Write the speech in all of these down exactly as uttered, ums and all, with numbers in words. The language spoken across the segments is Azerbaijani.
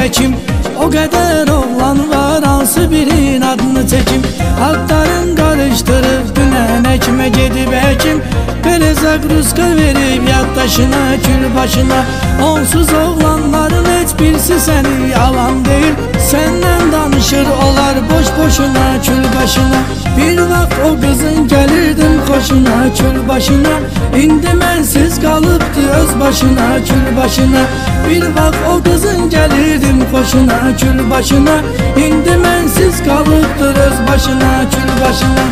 həkim. O qədər oğlan var, hansı birinin adını çəkim. Adların qarışdırıb dünən həkimə gedib həkim. Belə zaqruska verib yaddaşına, kül başına. Onsuz oğlanların heç birisi səni yalan deyil. Səndən danışır olar boş boşuna, kül başına. Bir vaxt o qızın gəlirdim xoşuna, kül başına. İndi mənsiz qalıbdı öz başına, kül başına. Bir vaxt o qızın gəlirdim xoşuna, kül başına. İndi mənsiz qalıbdır öz başına, kül başına.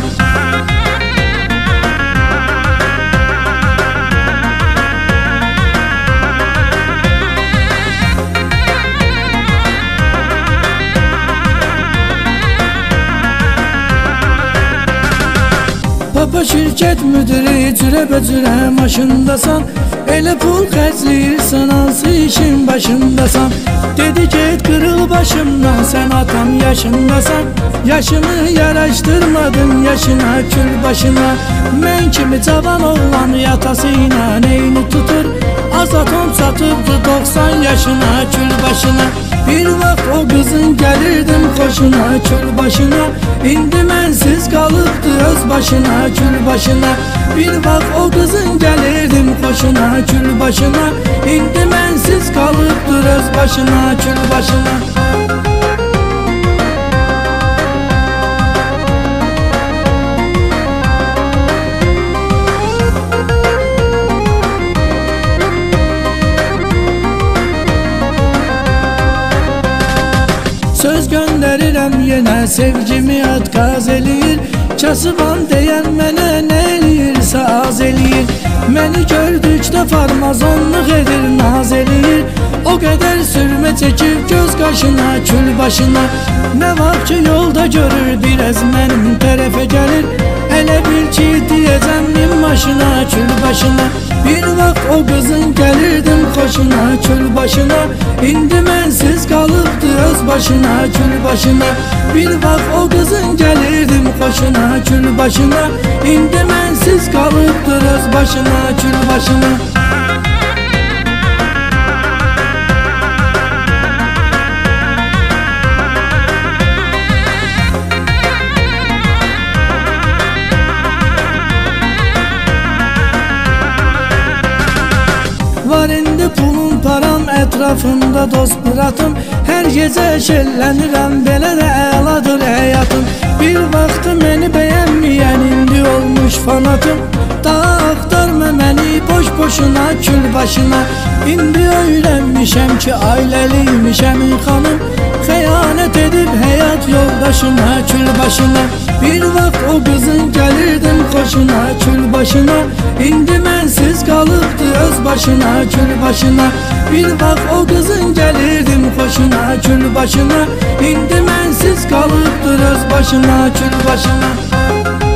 Papa şirkət müdürü cürə-bəcürə maşındasan. Elə pul xərcləyirsən, hansı işin başındasan. Dedi get qırıl başımdan, sən atam yaşındasan. Yaşımı yaraşdırmadın yaşına, kül başına. Mən kimi cavan oğlan yatası ilə neyini tutur. Azaton satıbdı doxsan yaşına, kül başına. Bir vaxt o qızın gəlirdim xoşuna, kül başına. İndi mənsiz qalıbdı öz başına, kül başına. Bir vaxt o qızın gəlirdim xoşuna, kül başına. İndi mənsiz qalıbdır öz başına, kül başına. Söz göndərirəm yenə, sevgimi atqaz eləyir. Kasıban deyən mənə nə eləyirsə az eləyir. Məni gördükdə farmazonluq edir, naz eləyir. O qədər sürmə çəkir göz qaşına, kül başına. Nə var ki yolda görür, biraz mənim tərəfə gəlir. Elə bil ki deyəcəm min maşına, kül başına. Bir vaxt o qızın gəlirdim xoşuna, kül başına. İndi mənsiz qalıbdı öz başına, kül başına. Bir vaxt o qızın gəlirdim xoşuna, kül başına. İndi mənsiz qalıbdır öz başına, kül başına. Var indi pulum param, ətrafımda dost bıratım. Hər gecə şəllənirəm, belə də əladır həyatım. Bir vaxtı məni bəyənməyən indi olmuş fanatım. Daha axtarma məni boş boşuna, kül başına. İndi öyrənmişəm ki ailəliymişəm xanım. Xəyanət edib həyat yoldaşıma, kül başına. Bir vaxt o qızın gəlirdim xoşuna, kül başına. İndi mənsiz qalıbdı öz başına, kül başına. Bir vaxt o qızın gəlirdim xoşuna, kül başına. İndi mənsiz qalıbdır öz başına, kül başına.